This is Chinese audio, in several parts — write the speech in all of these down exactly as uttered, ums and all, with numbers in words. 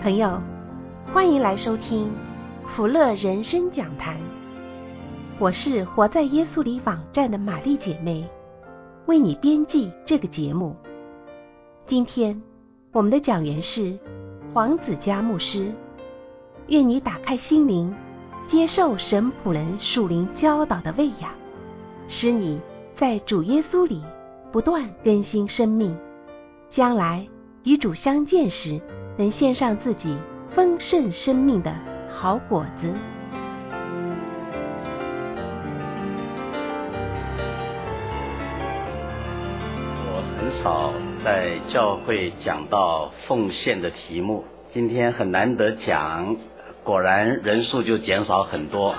朋友，欢迎来收听福乐人生讲坛。我是活在耶稣里网站的玛丽姐妹，为你编辑这个节目。今天我们的讲员是黄子佳牧师，愿你打开心灵，接受神仆人属灵教导的喂养，使你在主耶稣里不断更新生命，将来与主相见时，能献上自己丰盛生命的好果子。 我很少在教会讲到奉献的题目，今天很难得讲，果然人数就减少很多。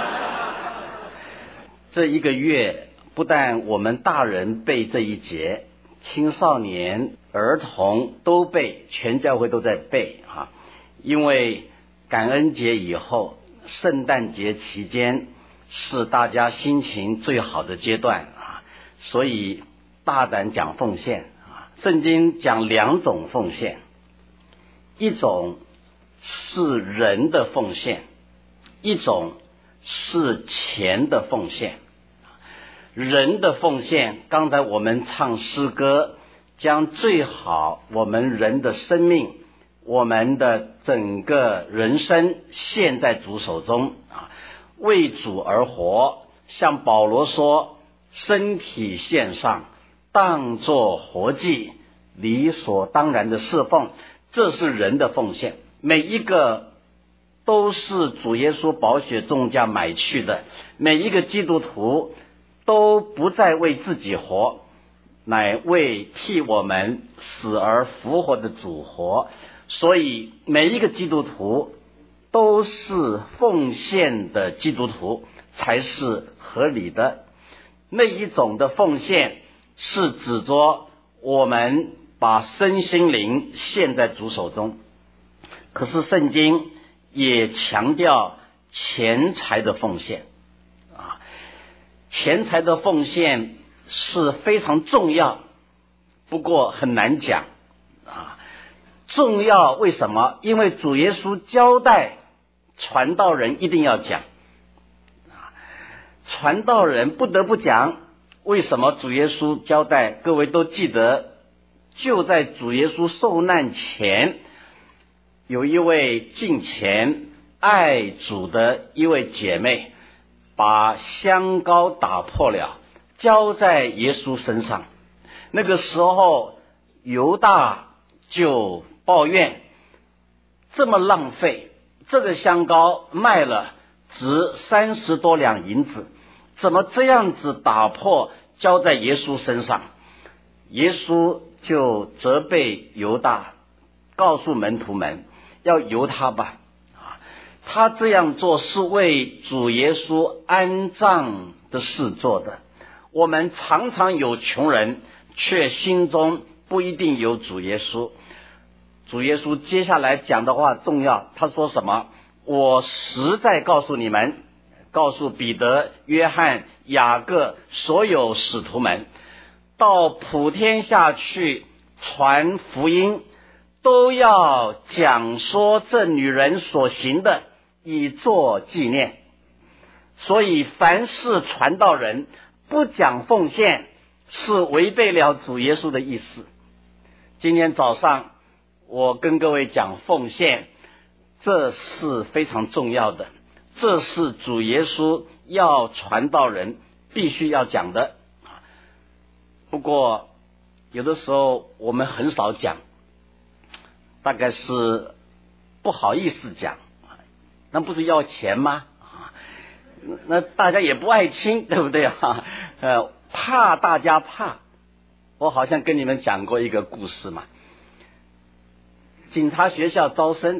这一个月不但我们大人背这一节，青少年儿童都背，全教会都在背啊！因为感恩节以后，圣诞节期间是大家心情最好的阶段啊，所以大胆讲奉献啊。圣经讲两种奉献，一种是人的奉献，一种是钱的奉献。人的奉献，刚才我们唱诗歌，将最好我们人的生命，我们的整个人生献在主手中啊，为主而活。像保罗说，身体献上，当作活祭，理所当然的侍奉，这是人的奉献。每一个都是主耶稣宝血重价买去的，每一个基督徒都不再为自己活，乃为替我们死而复活的主活。所以每一个基督徒都是奉献的基督徒才是合理的。那一种的奉献是指着我们把身心灵献在主手中，可是圣经也强调钱财的奉献啊，钱财的奉献是非常重要，不过很难讲啊。重要为什么？因为主耶稣交代传道人一定要讲啊，传道人不得不讲。为什么主耶稣交代？各位都记得，就在主耶稣受难前，有一位敬虔爱主的一位姐妹，把香膏打破了，浇在耶稣身上。那个时候犹大就抱怨，这么浪费，这个香膏卖了值三十多两银子，怎么这样子打破浇在耶稣身上？耶稣就责备犹大，告诉门徒们要由他吧，他这样做是为主耶稣安葬的事做的。我们常常有穷人，却心中不一定有主耶稣。主耶稣接下来讲的话重要，他说什么？我实在告诉你们，告诉彼得、约翰、雅各所有使徒们，到普天下去传福音，都要讲说这女人所行的，以作纪念。所以凡是传道人不讲奉献，是违背了主耶稣的意思。今天早上我跟各位讲奉献，这是非常重要的，这是主耶稣要传道人必须要讲的。不过有的时候我们很少讲，大概是不好意思讲，那不是要钱吗？那大家也不爱听，对不对啊？呃，怕大家怕。我好像跟你们讲过一个故事嘛，警察学校招生，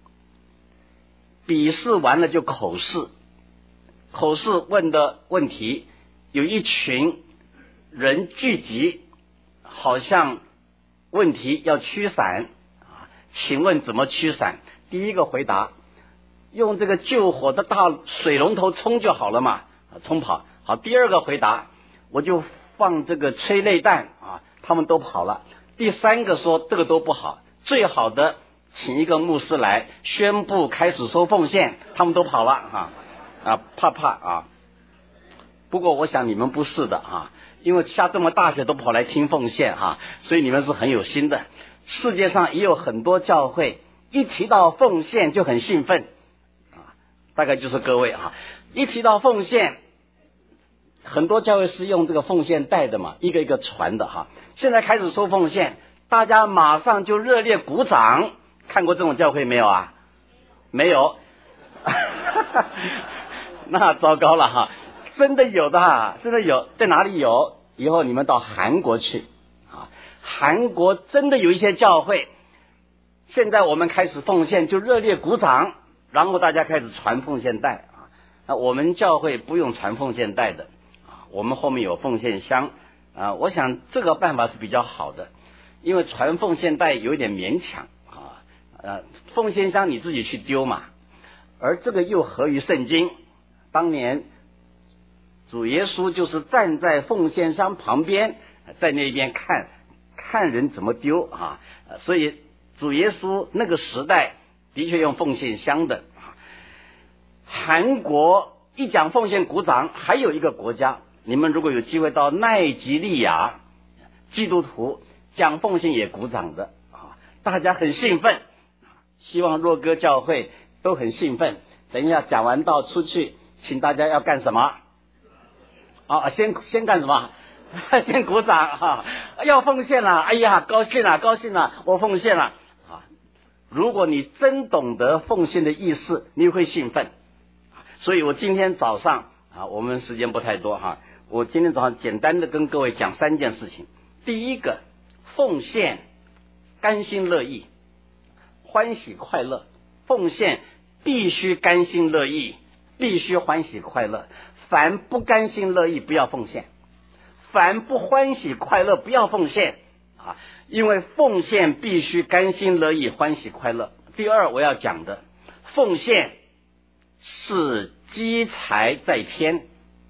笔试完了就口试，口试问的问题，有一群人聚集，好像问题要驱散，请问怎么驱散？第一个回答，用这个救火的大水龙头冲就好了嘛，冲跑。好，第二个回答，我就放这个催泪弹啊，他们都跑了。第三个说这个都不好，最好的请一个牧师来宣布开始收奉献，他们都跑了哈啊，怕怕啊。不过我想你们不是的啊，因为下这么大雪都跑来听奉献哈，所以你们是很有心的。世界上也有很多教会一提到奉献就很兴奋啊，大概就是各位啊，一提到奉献，很多教会是用这个奉献带的嘛，一个一个传的哈。现在开始收奉献，大家马上就热烈鼓掌。看过这种教会没有啊？没有。那糟糕了哈，真的有的哈，真的有，在哪里有？以后你们到韩国去啊，韩国真的有一些教会，现在我们开始奉献就热烈鼓掌，然后大家开始传奉献带啊。那我们教会不用传奉献带的啊，我们后面有奉献箱啊。我想这个办法是比较好的，因为传奉献带有一点勉强啊，呃，奉献箱你自己去丢嘛，而这个又合于圣经。当年主耶稣就是站在奉献箱旁边，在那边看看人怎么丢啊，所以主耶稣那个时代的确用奉献箱的。韩国一讲奉献鼓掌，还有一个国家，你们如果有机会到奈及利亚，基督徒讲奉献也鼓掌的啊，大家很兴奋，希望若歌教会都很兴奋。等一下讲完道出去，请大家要干什么？啊，先先干什么？先鼓掌哈、啊！要奉献了，哎呀，高兴了，高兴了，我奉献了啊！如果你真懂得奉献的意思，你会兴奋。所以我今天早上啊，我们时间不太多哈、啊，我今天早上简单的跟各位讲三件事情。第一个，奉献甘心乐意，欢喜快乐。奉献必须甘心乐意，必须欢喜快乐。凡不甘心乐意，不要奉献；凡不欢喜快乐，不要奉献啊！因为奉献必须甘心乐意、欢喜快乐。第二，我要讲的，奉献是积财在天，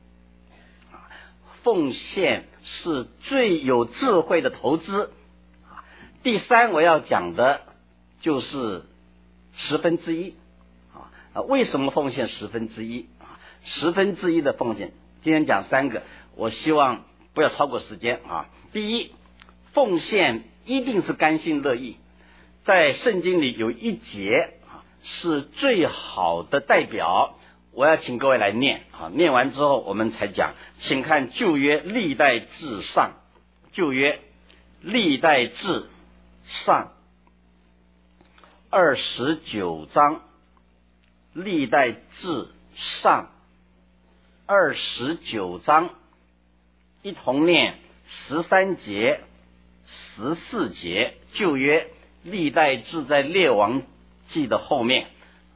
奉献是最有智慧的投资。第三，我要讲的就是十分之一啊！为什么奉献十分之一？十分之一的奉献，今天讲三个，我希望不要超过时间啊。第一，奉献一定是甘心乐意，在圣经里有一节啊是最好的代表，我要请各位来念啊。念完之后我们才讲，请看旧约历代志上，旧约历代志上二十九章，历代志上二十九章，一同念十三节、十四节。旧约历代志在列王记的后面，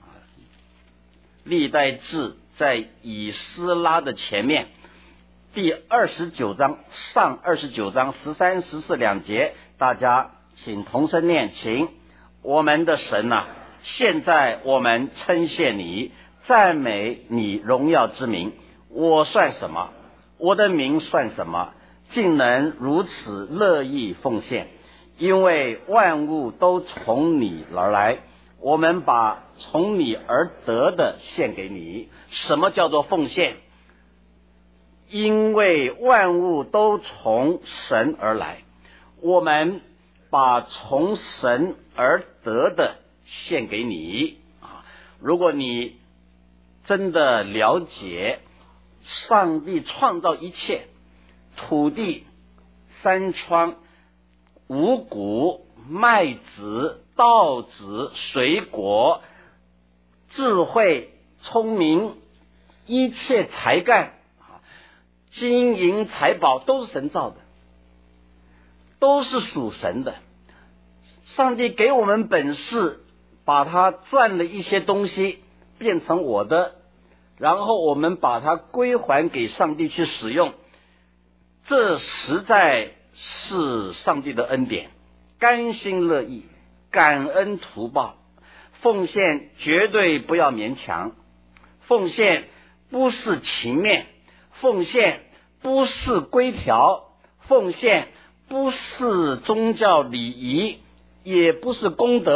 历代志在以斯拉的前面。第二十九章上二十九章十三、十四两节，大家请同声念，请。我们的神啊，现在我们称谢你，赞美你荣耀之名。我算什么？我的名算什么？竟能如此乐意奉献？因为万物都从你而来，我们把从你而得的献给你。什么叫做奉献？因为万物都从神而来，我们把从神而得的献给你啊！如果你真的了解上帝创造一切，土地、山川、五谷、麦子、稻子、水果、智慧、聪明，一切才干、金银财宝都是神造的，都是属神的。上帝给我们本事，把它赚了一些东西变成我的，然后我们把它归还给上帝去使用，这实在是上帝的恩典，甘心乐意，感恩图报。奉献绝对不要勉强，奉献不是情面，奉献不是规条，奉献不是宗教礼仪，也不是功德，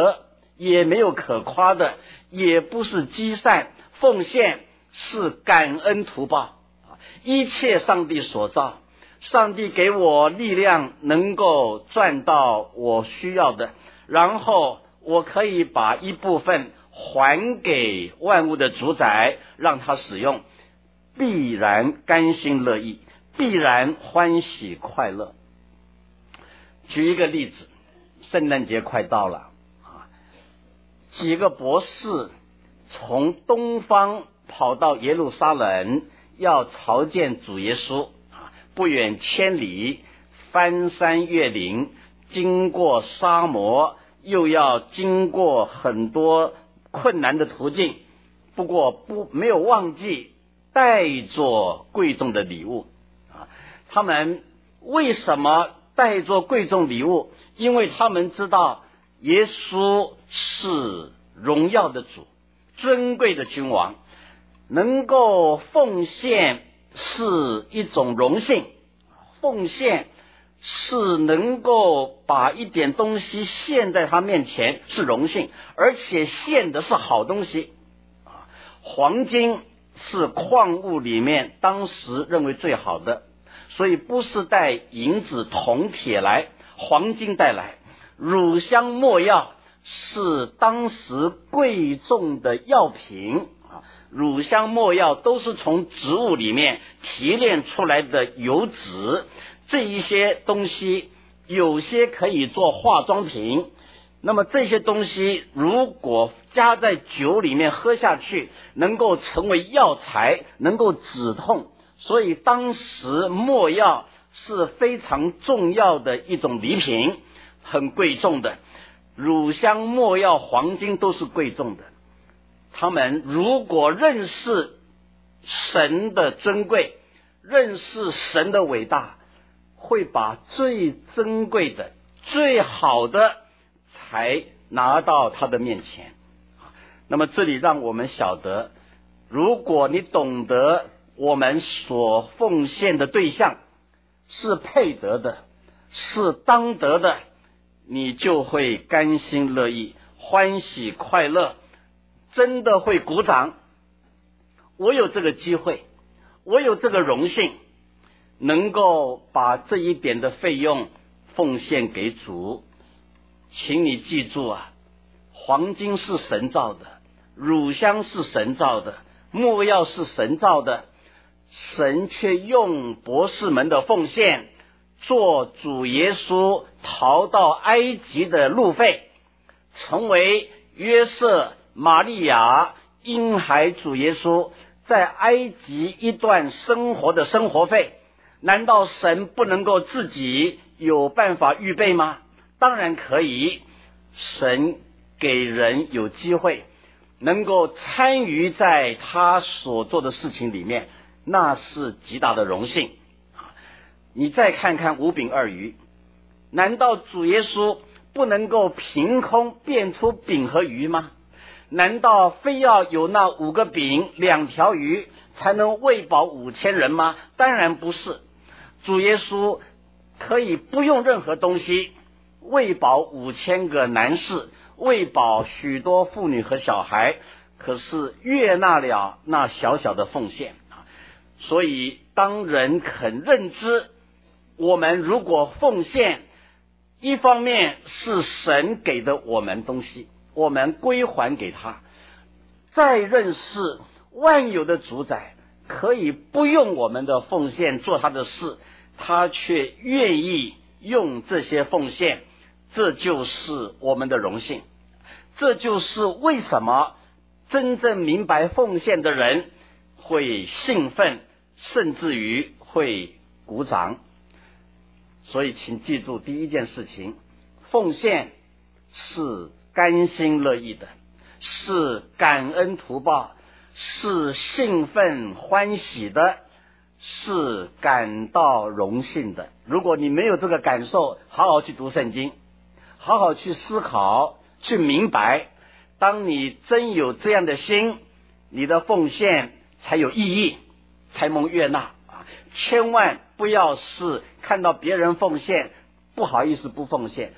也没有可夸的，也不是积善，奉献是感恩图报。一切上帝所造，上帝给我力量能够赚到我需要的，然后我可以把一部分还给万物的主宰，让他使用，必然甘心乐意，必然欢喜快乐。举一个例子，圣诞节快到了啊，几个博士从东方跑到耶路撒冷，要朝见主耶稣，不远千里，翻山越岭，经过沙漠，又要经过很多困难的途径，不过不没有忘记带着贵重的礼物啊。他们为什么带着贵重礼物？因为他们知道耶稣是荣耀的主，尊贵的君王，能够奉献是一种荣幸，奉献是能够把一点东西献在他面前是荣幸，而且献的是好东西。黄金是矿物里面当时认为最好的，所以不是带银子铜铁来，黄金带来。乳香没药是当时贵重的药品，乳香没药都是从植物里面提炼出来的油脂，这一些东西有些可以做化妆品，那么这些东西如果加在酒里面喝下去，能够成为药材，能够止痛，所以当时没药是非常重要的一种礼品，很贵重的。乳香没药黄金都是贵重的。他们如果认识神的尊贵，认识神的伟大，会把最珍贵的最好的才拿到他的面前。那么这里让我们晓得，如果你懂得我们所奉献的对象是配得的，是当得的，你就会甘心乐意，欢喜快乐，真的会鼓掌。我有这个机会，我有这个荣幸，能够把这一点的费用奉献给主。请你记住啊，黄金是神造的，乳香是神造的，没药是神造的，神却用博士们的奉献做主耶稣逃到埃及的路费，成为约瑟、玛利亚、婴孩主耶稣在埃及一段生活的生活费。难道神不能够自己有办法预备吗？当然可以。神给人有机会能够参与在他所做的事情里面，那是极大的荣幸。你再看看五饼二鱼，难道主耶稣不能够凭空变出饼和鱼吗？难道非要有那五个饼两条鱼才能喂饱五千人吗？当然不是。主耶稣可以不用任何东西喂饱五千个男士，喂饱许多妇女和小孩，可是悦纳了那小小的奉献。所以当人肯认知，我们如果奉献，一方面是神给的我们东西，我们归还给他，再认识万有的主宰可以不用我们的奉献做他的事，他却愿意用这些奉献，这就是我们的荣幸。这就是为什么真正明白奉献的人会兴奋，甚至于会鼓掌。所以请记住第一件事情，奉献是甘心乐意的，是感恩图报，是兴奋欢喜的，是感到荣幸的。如果你没有这个感受，好好去读圣经，好好去思考，去明白，当你真有这样的心，你的奉献才有意义，才蒙悦纳。千万不要是看到别人奉献不好意思不奉献，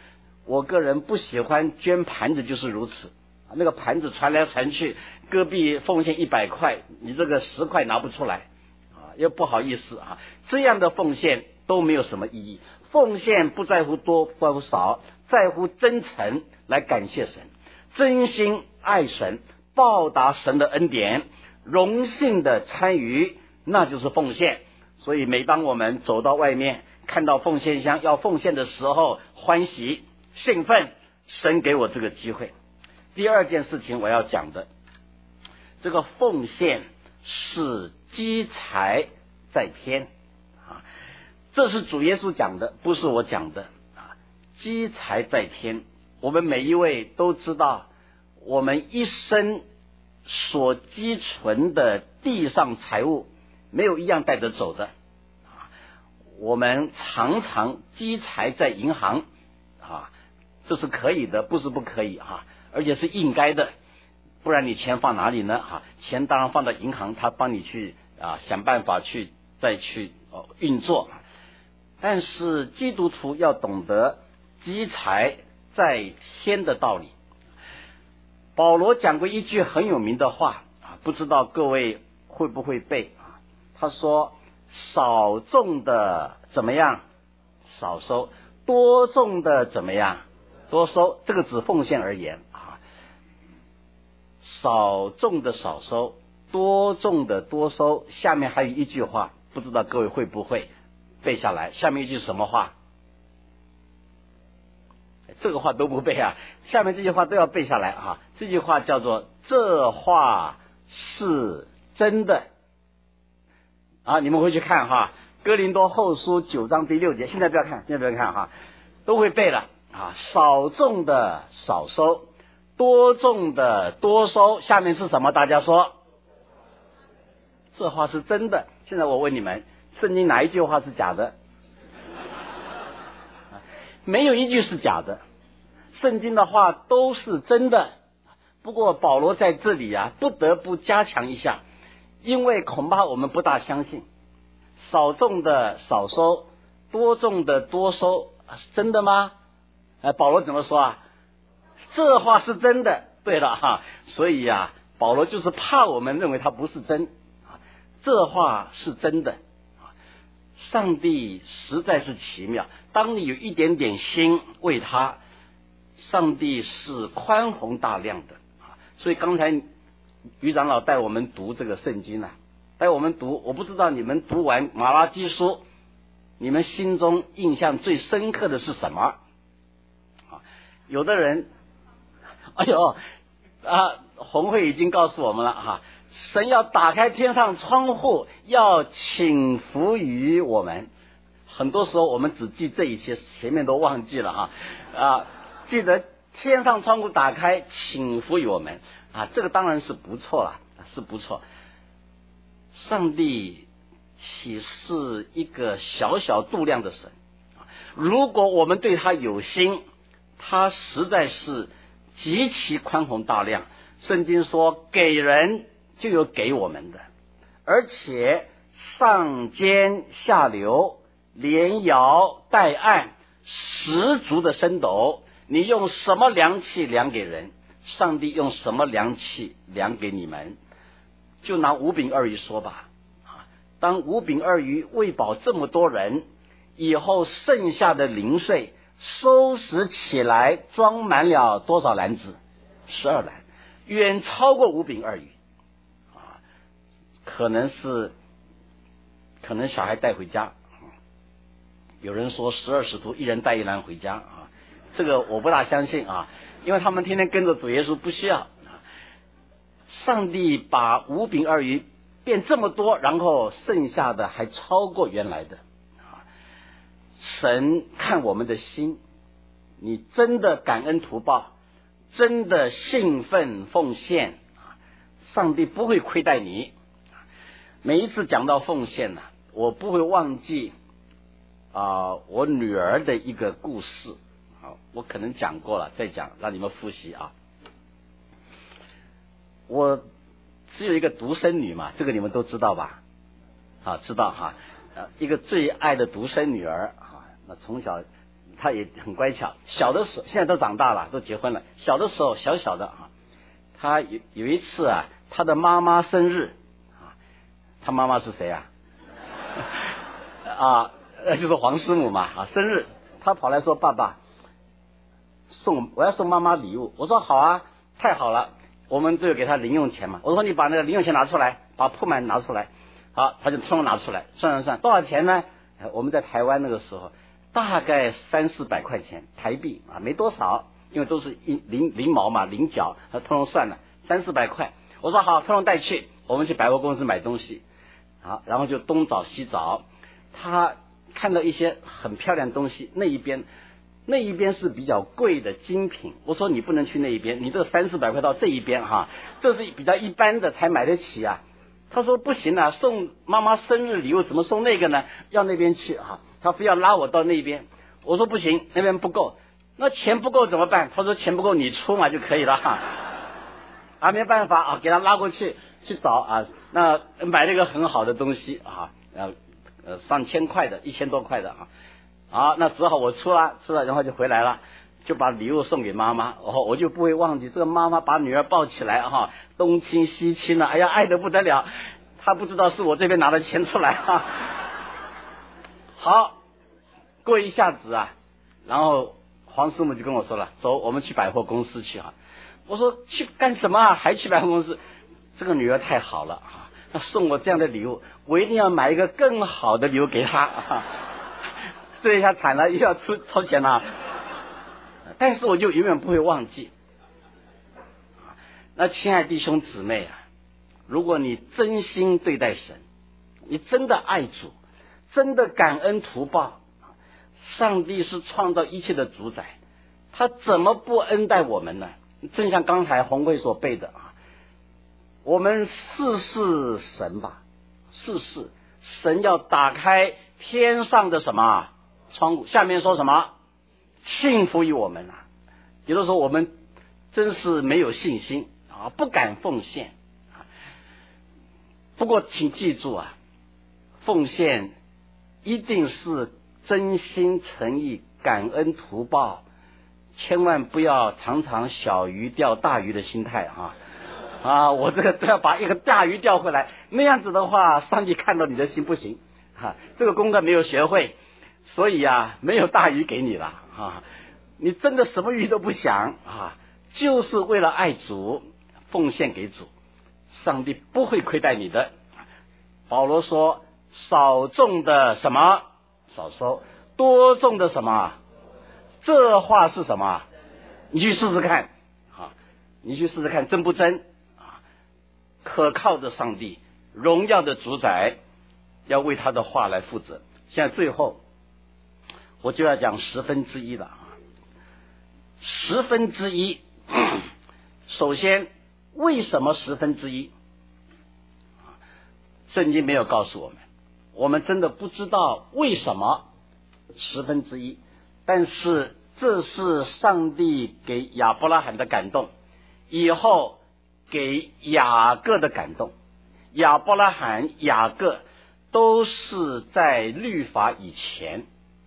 我个人不喜欢捐盘子，就是如此。那个盘子传来传去，隔壁奉献一百块，你这个十块拿不出来啊，又不好意思啊。这样的奉献都没有什么意义。奉献不在乎多，不在乎少，在乎真诚来感谢神，真心爱神，报答神的恩典，荣幸的参与，那就是奉献。所以每当我们走到外面，看到奉献箱要奉献的时候，欢喜兴奋，神给我这个机会。第二件事情我要讲的，这个奉献是积财在天啊，这是主耶稣讲的，不是我讲的啊。积财在天，我们每一位都知道，我们一生所积存的地上财物，没有一样带得走的啊。我们常常积财在银行啊，这是可以的，不是不可以啊。而且是应该的，不然你钱放哪里呢？哈，钱当然放到银行，他帮你去啊想办法去再去哦运作。但是基督徒要懂得积财在天的道理。保罗讲过一句很有名的话啊，不知道各位会不会背啊？他说：少种的怎么样？少收；多种的怎么样？多收。这个指奉献而言。少种的少收，多种的多收。下面还有一句话，不知道各位会不会背下来？下面一句什么话？这个话都不背啊，下面这句话都要背下来啊。这句话叫做这话是真的啊，你们回去看哈，哥林多后书九章第六节，现在不要看，现在不要看哈，都会背了啊。少种的少收，多种的多收，下面是什么？大家说，这话是真的。现在我问你们，圣经哪一句话是假的？没有一句是假的，圣经的话都是真的。不过保罗在这里啊，不得不加强一下，因为恐怕我们不大相信，少种的少收，多种的多收，是真的吗？呃，保罗怎么说啊？这话是真的。对了哈，所以啊，保罗就是怕我们认为它不是真啊，这话是真的啊。上帝实在是奇妙，当你有一点点心为他，上帝是宽宏大量的啊。所以刚才于长老带我们读这个圣经啊，带我们读，我不知道你们读完马拉基书，你们心中印象最深刻的是什么啊？有的人哎呦啊，红会已经告诉我们了哈，神要打开天上窗户，要倾福于我们。很多时候我们只记这一些，前面都忘记了哈啊，记得天上窗户打开，倾福于我们啊，这个当然是不错了，是不错。上帝岂是一个小小度量的神？如果我们对他有心，他实在是极其宽宏大量。圣经说给人就有给我们的，而且上尖下流，连摇带按，十足的升斗。你用什么量器量给人，上帝用什么量器量给你们。就拿五饼二鱼说吧，当五饼二鱼喂饱这么多人以后，剩下的零碎收拾起来，装满了多少篮子？十二篮，远超过五饼二鱼啊！可能是，可能小孩带回家。有人说十二使徒一人带一篮回家啊，这个我不大相信啊，因为他们天天跟着主耶稣，不需要。上帝把五饼二鱼变这么多，然后剩下的还超过原来的。神看我们的心，你真的感恩图报，真的兴奋奉献，上帝不会亏待你。每一次讲到奉献呢，我不会忘记啊、呃，我女儿的一个故事啊，我可能讲过了，再讲让你们复习啊。我只有一个独生女嘛，这个你们都知道吧？啊，知道哈。呃，一个最爱的独生女儿啊，那从小他也很乖巧。小的时候，现在都长大了，都结婚了。小的时候，小小的啊，他有有一次啊，他的妈妈生日啊，他妈妈是谁啊？啊，就是黄师母嘛啊，生日，他跑来说：“爸爸，送我要送妈妈礼物。”我说：“好啊，太好了，我们都有给他零用钱嘛。”我说：“你把那个零用钱拿出来，把铺满拿出来。”好，他就通拿出来，算算算，多少钱呢？我们在台湾那个时候，大概三四百块钱台币啊，没多少，因为都是一零零毛嘛，零角，他通通算了三四百块。我说好，通通带去，我们去百货公司买东西。好，然后就东找西找，他看到一些很漂亮的东西，那一边那一边是比较贵的精品。我说你不能去那一边，你这三四百块到这一边哈，这是比较一般的才买得起啊。他说不行啊，送妈妈生日礼物怎么送那个呢？要那边去啊，他非要拉我到那边。我说不行，那边不够。那钱不够怎么办？他说钱不够你出嘛就可以了哈。啊，没办法啊，给他拉过去去找啊。那买了一个很好的东西啊，呃呃上千块的，一千多块的啊。啊，那只好我出了，出了然后就回来了。就把礼物送给妈妈，然后我就不会忘记这个妈妈把女儿抱起来哈，东亲西亲了，哎呀，爱得不得了。她不知道是我这边拿的钱出来哈。好，过一下子啊，然后黄师母就跟我说了，走，我们去百货公司去啊。我说去干什么啊？还去百货公司？这个女儿太好了啊，她送我这样的礼物，我一定要买一个更好的礼物给她啊。这一下惨了，又要出掏钱了。但是我就永远不会忘记。那亲爱弟兄姊妹啊，如果你真心对待神，你真的爱主，真的感恩图报，上帝是创造一切的主宰，他怎么不恩待我们呢？正像刚才洪慧所背的啊，我们试试神吧，试试神要打开天上的什么窗户，下面说什么？幸福于我们啊！有的时候我们真是没有信心啊，不敢奉献啊。不过请记住啊，奉献一定是真心诚意、感恩图报，千万不要常常小鱼钓大鱼的心态啊！啊，我这个都要把一个大鱼钓回来，那样子的话，上帝看到你的心不行啊。这个功课没有学会。所以啊，没有大鱼给你了啊！你真的什么鱼都不想啊，就是为了爱主，奉献给主，上帝不会亏待你的。保罗说：“少种的什么少收，多种的什么。”这话是什么？你去试试看啊！你去试试看真不真啊？可靠的上帝，荣耀的主宰，要为他的话来负责。现在最后。我就要讲十分之一了啊！十分之一，首先，为什么十分之一？圣经没有告诉我们，我们真的不知道为什么十分之一。但是这是上帝给亚伯拉罕的感动，以后给雅各的感动。亚伯拉罕、雅各都是在律法以前。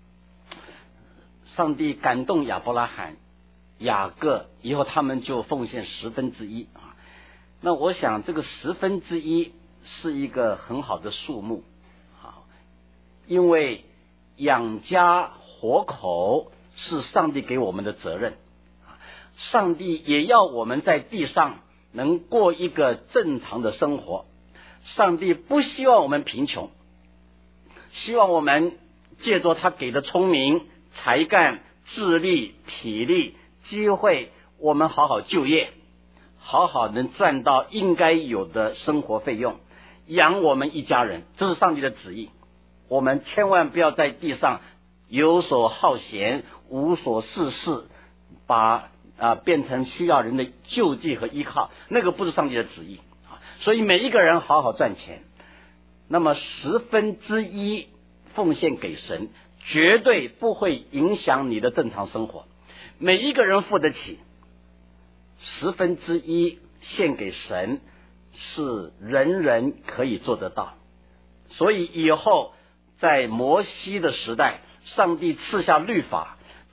上帝感动亚伯拉罕、雅各，以后他们就奉献十分之一啊。那我想这个十分之一是一个很好的数目啊，因为养家活口是上帝给我们的责任啊。上帝也要我们在地上能过一个正常的生活。上帝不希望我们贫穷，希望我们借着他给的聪明、才干、智力、体力、机会，我们好好就业，好好能赚到应该有的生活费用，养我们一家人，这是上帝的旨意。我们千万不要在地上游手好闲，无所事事，把啊变成需要人的救济和依靠，那个不是上帝的旨意啊。所以每一个人好好赚钱，那么十分之一奉献给神，绝对不会影响你的正常生活。每一个人付得起，十分之一献给神是人人可以做得到。所以以后在摩西的时代，上帝赐下律法，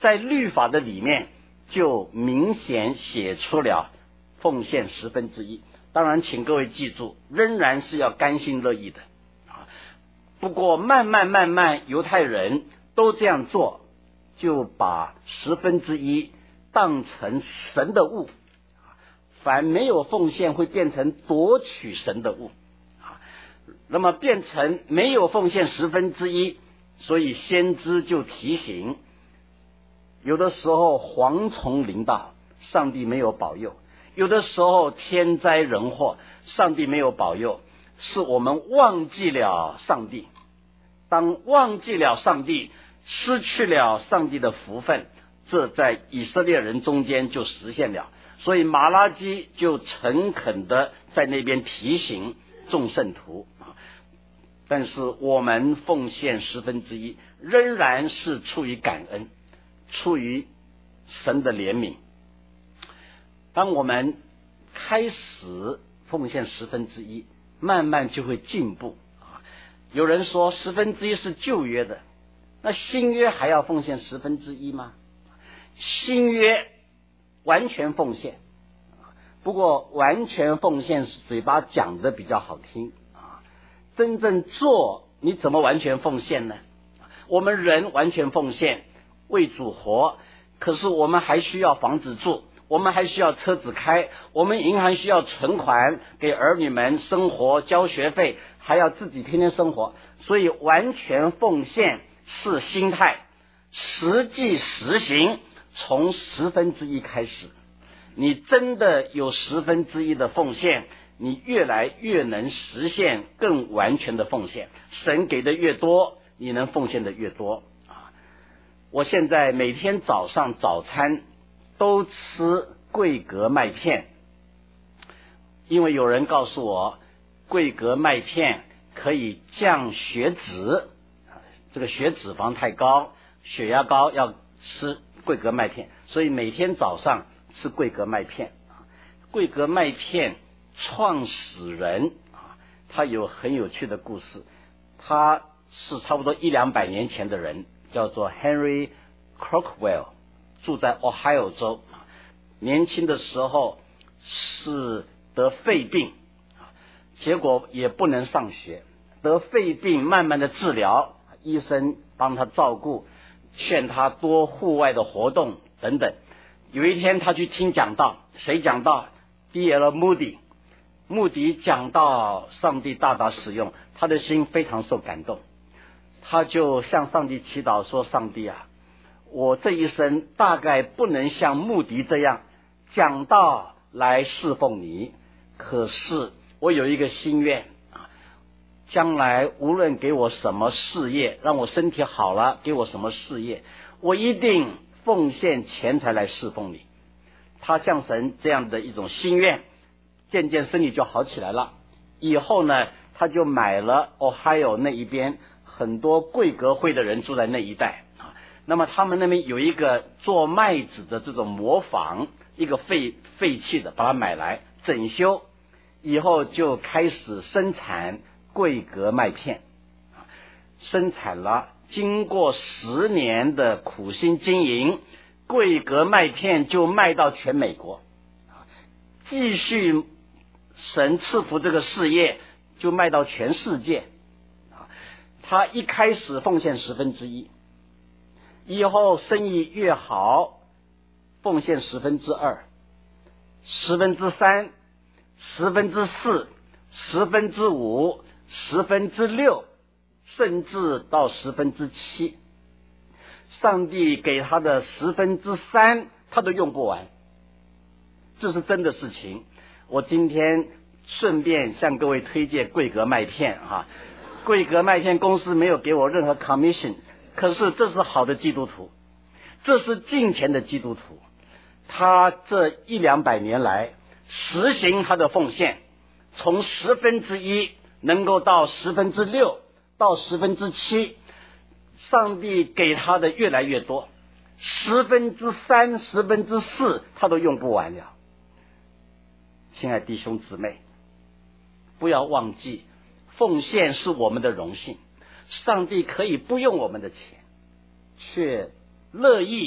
在律法的里面就明显写出了奉献十分之一。当然请各位记住，仍然是要甘心乐意的。不过慢慢慢慢犹太人都这样做，就把十分之一当成神的物，凡没有奉献会变成夺取神的物，那么变成没有奉献十分之一，所以先知就提醒，有的时候蝗虫临到，上帝没有保佑；有的时候天灾人祸，上帝没有保佑，是我们忘记了上帝。当忘记了上帝，失去了上帝的福分，这在以色列人中间就实现了。所以马拉基就诚恳的在那边提醒众圣徒，但是我们奉献十分之一，仍然是出于感恩，出于神的怜悯。当我们开始奉献十分之一，慢慢就会进步。有人说十分之一是旧约的，那新约还要奉献十分之一吗？新约完全奉献，不过完全奉献是嘴巴讲的比较好听啊，真正做你怎么完全奉献呢？我们人完全奉献为主活，可是我们还需要房子住，我们还需要车子开，我们银行需要存款给儿女们生活交学费，还要自己天天生活。所以完全奉献是心态，实际实行从十分之一开始。你真的有十分之一的奉献，你越来越能实现更完全的奉献。神给的越多，你能奉献的越多啊！我现在每天早上早餐都吃桂格麦片，因为有人告诉我桂格麦片可以降血脂，这个血脂肪太高，血压高，要吃桂格麦片，所以每天早上吃桂格麦片。桂格麦片创始人啊，他有很有趣的故事，他是差不多一两百年前的人，叫做 Henry Crockwell， 住在 Ohio 州，年轻的时候是得肺病，结果也不能上学，得肺病慢慢的治疗，医生帮他照顾，劝他多户外的活动等等。有一天他去听讲道，谁讲道？ D L Moody， 穆迪讲到上帝大大使用，他的心非常受感动，他就向上帝祈祷说，上帝啊，我这一生大概不能像穆迪这样讲道来侍奉你，可是我有一个心愿，将来无论给我什么事业，让我身体好了，给我什么事业，我一定奉献钱财来侍奉你。他向神这样的一种心愿，渐渐身体就好起来了。以后呢，他就买了 Ohio 那一边很多贵格会的人住在那一带啊。那么他们那边有一个做麦子的这种磨坊，一个废废弃的，把它买来整修，以后就开始生产贵格麦片，生产了，经过十年的苦心经营，桂格麦片就卖到全美国，继续神赐福这个事业，就卖到全世界。他一开始奉献十分之一，以后生意越好，奉献十分之二、十分之三、十分之四、十分之五、十分之六，甚至到十分之七。上帝给他的十分之三他都用不完，这是真的事情。我今天顺便向各位推荐桂格麦片啊，桂格麦片公司没有给我任何 commission， 可是这是好的基督徒，这是敬虔的基督徒，他这一两百年来实行他的奉献，从十分之一能够到十分之六到十分之七，上帝给他的越来越多，十分之三、十分之四，他都用不完了。亲爱的弟兄姊妹，不要忘记，奉献是我们的荣幸。上帝可以不用我们的钱，却乐意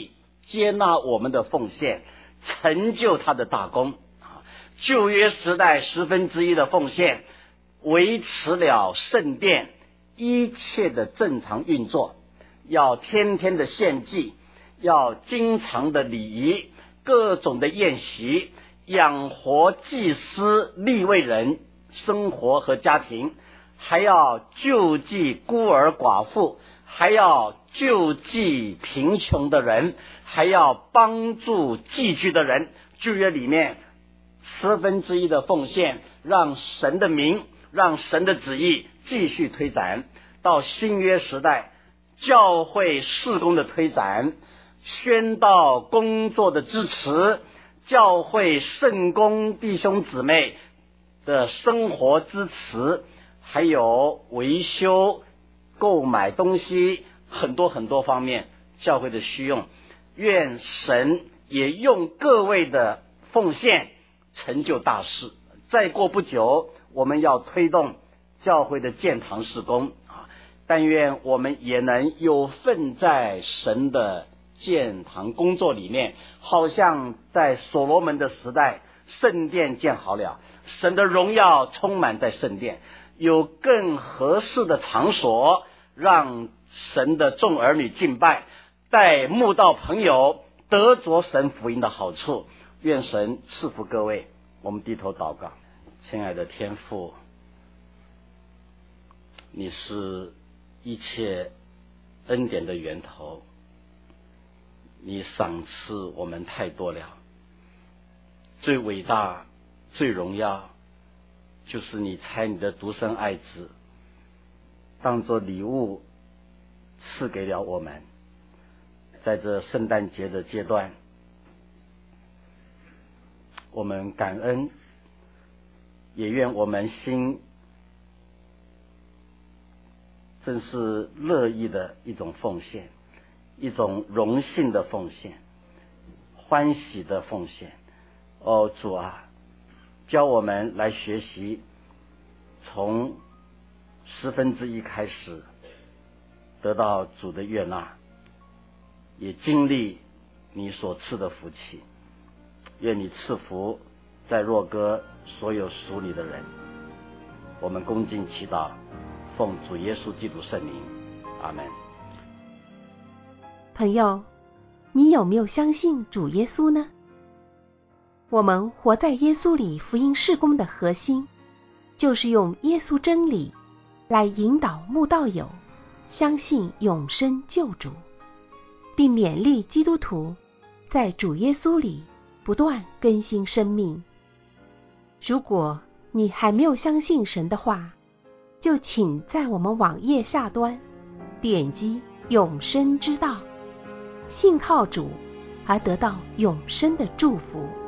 接纳我们的奉献，成就他的大功。旧约时代十分之一的奉献维持了圣殿一切的正常运作，要天天的献祭，要经常的礼仪，各种的宴席，养活祭司利未人生活和家庭，还要救济孤儿寡妇，还要救济贫穷的人，还要帮助寄居的人。旧约里面十分之一的奉献，让神的名，让神的旨意继续推展。到新约时代，教会事工的推展，宣道工作的支持，教会圣工弟兄姊妹的生活支持，还有维修、购买东西，很多很多方面教会的需用。愿神也用各位的奉献成就大事。再过不久，我们要推动教会的建堂事工啊，但愿我们也能有份在神的建堂工作里面，好像在所罗门的时代，圣殿建好了，神的荣耀充满在圣殿，有更合适的场所让神的众儿女敬拜，带慕道朋友得着神福音的好处。愿神赐福各位。我们低头祷告。亲爱的天父，你是一切恩典的源头，你赏赐我们太多了，最伟大最荣耀就是你差你的独生爱子当作礼物赐给了我们。在这圣诞节的阶段，我们感恩，也愿我们心真是乐意的一种奉献，一种荣幸的奉献，欢喜的奉献。哦，主啊，教我们来学习，从十分之一开始得到主的悦纳，也经历你所赐的福气。愿你赐福在若歌所有属你的人。我们恭敬祈祷，奉主耶稣基督圣名，阿们。 朋友，你有没有相信主耶稣呢？我们活在耶稣里福音事工的核心，就是用耶稣真理来引导慕道友相信永生救主，并勉励基督徒在主耶稣里不断更新生命。如果你还没有相信神的话，就请在我们网页下端点击永生之道，信靠主而得到永生的祝福。